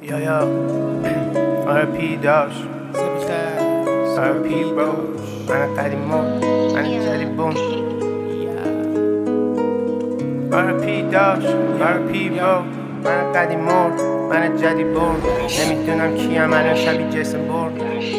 یا RP داش RP برو من قدیمون من جدیدون RP داش RP برو من قدیمون من جدیدون نمیدونم کیم الان شبیه جیسون بورن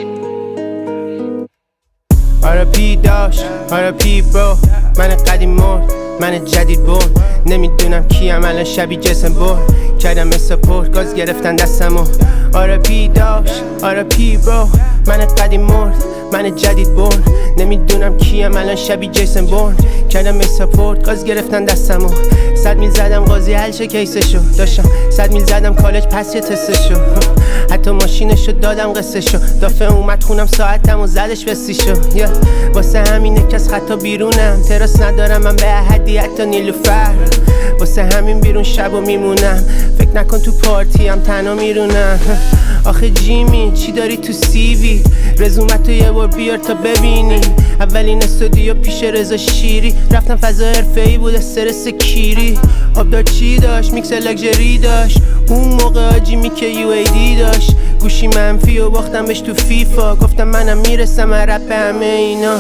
RP داش RP برو من قدیمون من جدید بورن نمیدونم کیم الان شبیه جیسون بورن کردم سپورت گاز گرفتن دستمو RP داش RP برو من قدیم مرد من جدید بورن نمیدونم کیم الان شبیه جیسون بورن کردم سپورت گاز گرفتن دستمو 100 میل زدم قاضی حل شه کیسشو داشتم 100 میل زدم کالج پس یه تستشو حتی ماشینشو دادم قصهشو دافعه اومد خونم ساعتمو زدش بسیشو واسه همینه که از خطا بیرونم تراس ندارم من به احدی حتی نیلوفر واسه همین بیرون شبو میمونم فکر نکن تو پارتی هم تنها میرونم آخه جیمی چی داری تو سیوی رزومتو یه بار بیار تا ببینی اولین استودیو پیش رضا شیری رفتم فضا حرفه‌ای بود استرس کیری آبدار چی داشت میکس لگژری داشت اون موقع آجیمی که UAD داشت گوشی منفی و باختم بهش تو فیفا گفتم منم میرسم رپ همه اینا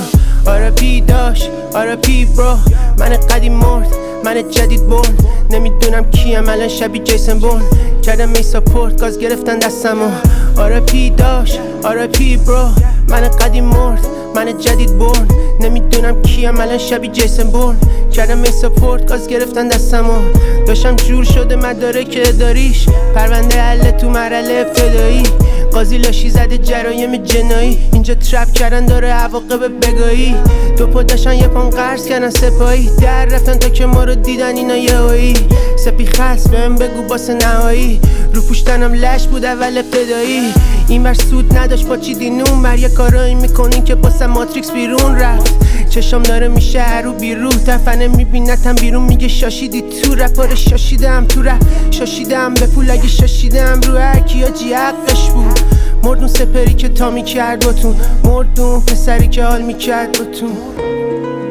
RP داشت RP برو من قدیم مرد من جدید بورن نمیدونم کیم الان شبیه جیسون بورن کردم می سپورت گاز گرفتن دستمو RP داش RP برو من قدیم مرد من جدید بورن نمیدونم کیم الان شبیه جیسون بورن کردم می سپورت گاز گرفتن دستمو داشتم جور شده مدارک اداریش پرونده حل تو مرحله ابتدایی قاضی لاشی زده جرایم جنایی اینجا ترپ کردن داره عواقب بگایی دو پا داشتن یه پام قرض کردن سپایی در رفتن تا که ما رو دیدن اینا یهویی سپی خست بهم بگو باسه نهایی رو پوشتنم لش بود اول ابتدایی این بر سود نداشت با چی دینون بر یه کارایی میکنین که باسه ماتریکس بیرون رفت چشم داره میشه هرو بیرو تفنه میبینتم بیرون میگه شاشیدی تو رپاره شاشیدم تو رپ شاشیدم به پول اگه شاشیدم رو هرکی آجی حقش بود مردون سپری که تا میکرد باتون مردون پسری که حال میکرد باتون